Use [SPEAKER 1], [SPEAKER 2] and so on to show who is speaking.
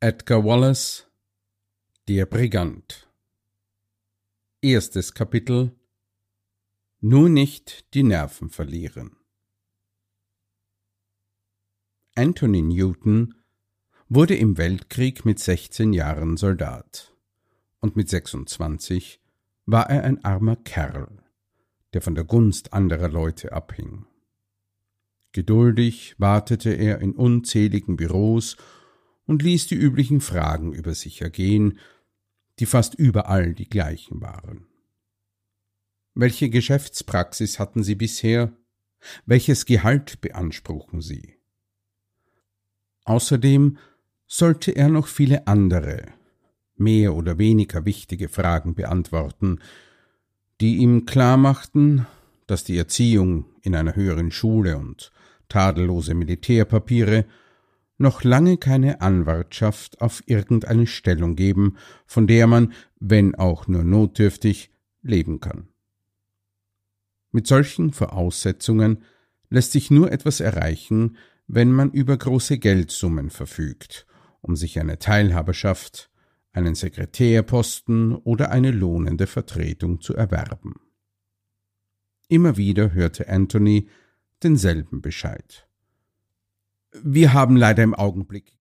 [SPEAKER 1] Edgar Wallace, der Brigant. Erstes Kapitel: Nur nicht die Nerven verlieren. Anthony Newton wurde im Weltkrieg mit 16 Jahren Soldat, und mit 26 war er ein armer Kerl, der von der Gunst anderer Leute abhing. Geduldig wartete er in unzähligen Büros und ließ die üblichen Fragen über sich ergehen, die fast überall die gleichen waren. Welche Geschäftspraxis hatten Sie bisher? Welches Gehalt beanspruchen Sie? Außerdem sollte er noch viele andere, mehr oder weniger wichtige Fragen beantworten, die ihm klarmachten, dass die Erziehung in einer höheren Schule und tadellose Militärpapiere noch lange keine Anwartschaft auf irgendeine Stellung geben, von der man, wenn auch nur notdürftig, leben kann. Mit solchen Voraussetzungen lässt sich nur etwas erreichen, wenn man über große Geldsummen verfügt, um sich eine Teilhaberschaft, einen Sekretärposten oder eine lohnende Vertretung zu erwerben. Immer wieder hörte Anthony denselben Bescheid. Wir haben leider im Augenblick